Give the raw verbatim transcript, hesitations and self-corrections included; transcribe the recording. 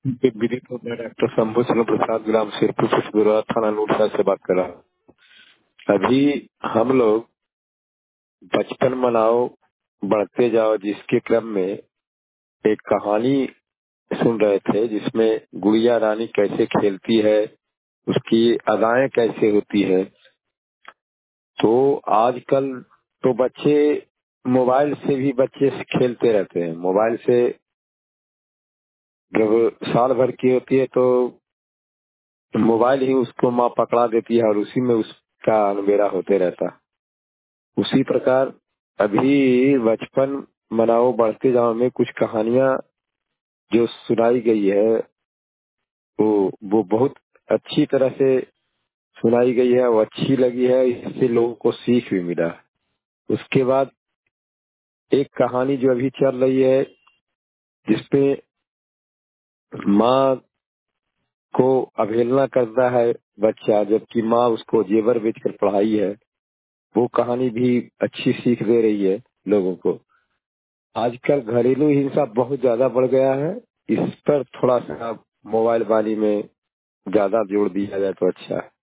विदित हो, मैं डॉक्टर शंभू चंद्र प्रसाद ग्राम सिरपुर पुष्पगुड़ा थाना नूरसा से बात कर रहा हूँ। अभी हम लोग बचपन मनाओ बढ़ते जाओ जिसके क्रम में एक कहानी सुन रहे थे, जिसमें गुड़िया रानी कैसे खेलती है, उसकी अदाएं कैसे होती है। तो आजकल तो बच्चे मोबाइल से भी बच्चे खेलते रहते हैं। मोबाइल से जब साल भर की होती है तो मोबाइल ही उसको माँ पकड़ा देती है और उसी में उसका अनबेरा होते रहता। उसी प्रकार अभी बचपन मनाओ बढ़ते जाओ में कुछ कहानियां जो सुनाई गई है वो वो बहुत अच्छी तरह से सुनाई गई है, वो अच्छी लगी है। इससे लोगों को सीख भी मिला। उसके बाद एक कहानी जो अभी चल रही है जिसपे माँ को अवहेलना करता है बच्चा, जबकि माँ उसको जेवर बेचकर पढ़ाई है, वो कहानी भी अच्छी सीख दे रही है लोगों को। आजकल घरेलू हिंसा बहुत ज्यादा बढ़ गया है। इस पर थोड़ा सा मोबाइल बानी में ज्यादा जोर दिया जाए तो अच्छा है।